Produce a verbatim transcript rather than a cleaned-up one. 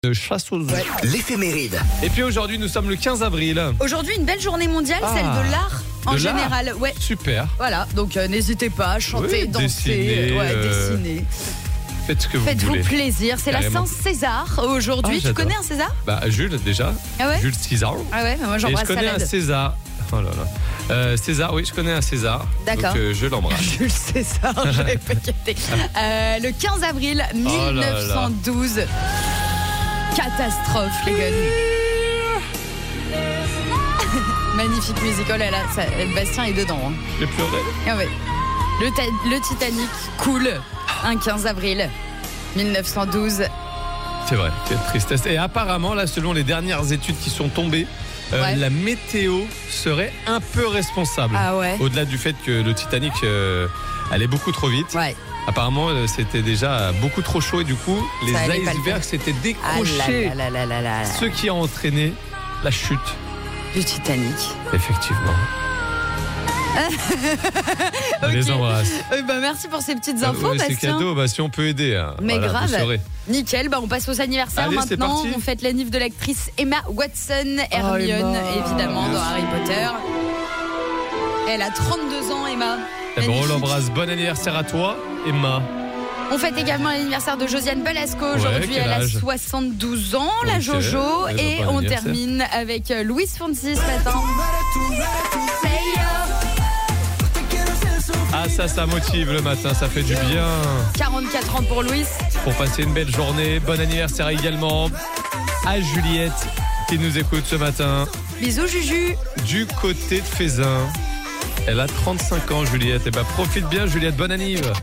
De chasse aux œufs. Ouais. L'éphéméride. Et puis aujourd'hui, nous sommes le quinze avril. Aujourd'hui, une belle journée mondiale, Ah, celle de l'art en de général. l'art. Ouais. Super. Voilà, donc euh, n'hésitez pas à chanter, Oui, danser, dessiner, ouais, euh, dessiner. Faites ce que vous Faites-vous voulez. plaisir. C'est la Carrément. Saint-César aujourd'hui. Ah, tu j'adore. connais un César? Bah, Jules, déjà. Ah ouais? Jules César. Ah ouais, moi Et je j'embrasse connais un Salade. César. Oh là là. Euh, César, oui, je connais un César. D'accord. Donc euh, je l'embrasse. Jules César, j'avais pas capté. Euh, le quinze avril Oh mille neuf cent douze. Catastrophe, les gars. Magnifique musical, elle a, ça, Bastien est dedans. Hein. J'ai pleuré. Ah ouais. Le, ta- le Titanic coule un quinze avril mille neuf cent douze. C'est vrai, quelle tristesse. Et apparemment, là, selon les dernières études qui sont tombées, euh, Ouais. la météo serait un peu responsable. Ah ouais. Au-delà du fait que le Titanic euh, allait beaucoup trop vite. Ouais. Apparemment, euh, c'était déjà beaucoup trop chaud et du coup, les Ça allait pas le icebergs s'étaient Ah décrochés. là là là là là là. Ce qui a entraîné la chute. Du Titanic. Effectivement. On Ok. les embrasse. Euh, bah, merci pour ces petites infos, Euh, ouais, c'est Bastien. cadeau, bah, si on peut aider. Hein. Mais Voilà, grave. vous saurez. Nickel, bah on passe aux anniversaires Allez, c'est maintenant. parti. On fête l'anniv de l'actrice Emma Watson, Hermione, Emma. évidemment, Bien dans sûr. Harry Potter. Elle a trente-deux ans, Emma. Eh ben, on Magnifique. l'embrasse. Bon anniversaire à toi, Emma. On fête également l'anniversaire de Josiane Balasco. Ouais, Aujourd'hui, quel elle a âge soixante-douze ans, la Ok. Jojo. Eh ben, Et bon on anniversaire. termine avec euh, Luis Fonsi ce matin. Ah, ça, ça motive le matin, ça fait du bien. quarante-quatre ans pour Luis. Pour passer une belle journée. Bon anniversaire également à Juliette qui nous écoute ce matin Bisous, Juju. du côté de Fézin. Elle a trente-cinq ans, Juliette. Et bah, profite bien, Juliette. Bonne anniv.